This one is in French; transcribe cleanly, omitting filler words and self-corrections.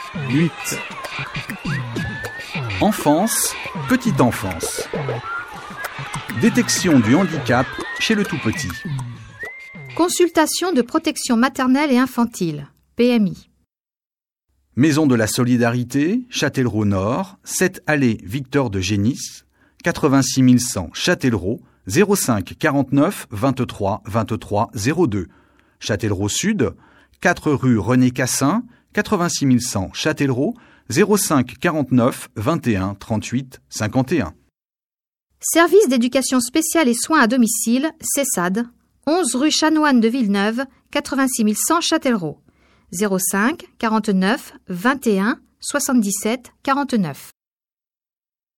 8. Enfance, petite enfance. Détection du handicap chez le tout-petit. Consultation de protection maternelle et infantile, PMI. Maison de la Solidarité, Châtellerault Nord, 7 allée Victor de Génis, 86 100 Châtellerault, 05 49 23 23 02. Châtellerault Sud, 4 rue René Cassin, 86 100 Châtellerault, 05 49 21 38 51. Service d'éducation spéciale et soins à domicile, CESAD, 11 rue Chanoine de Villeneuve, 86 100 Châtellerault, 05 49 21 77 49.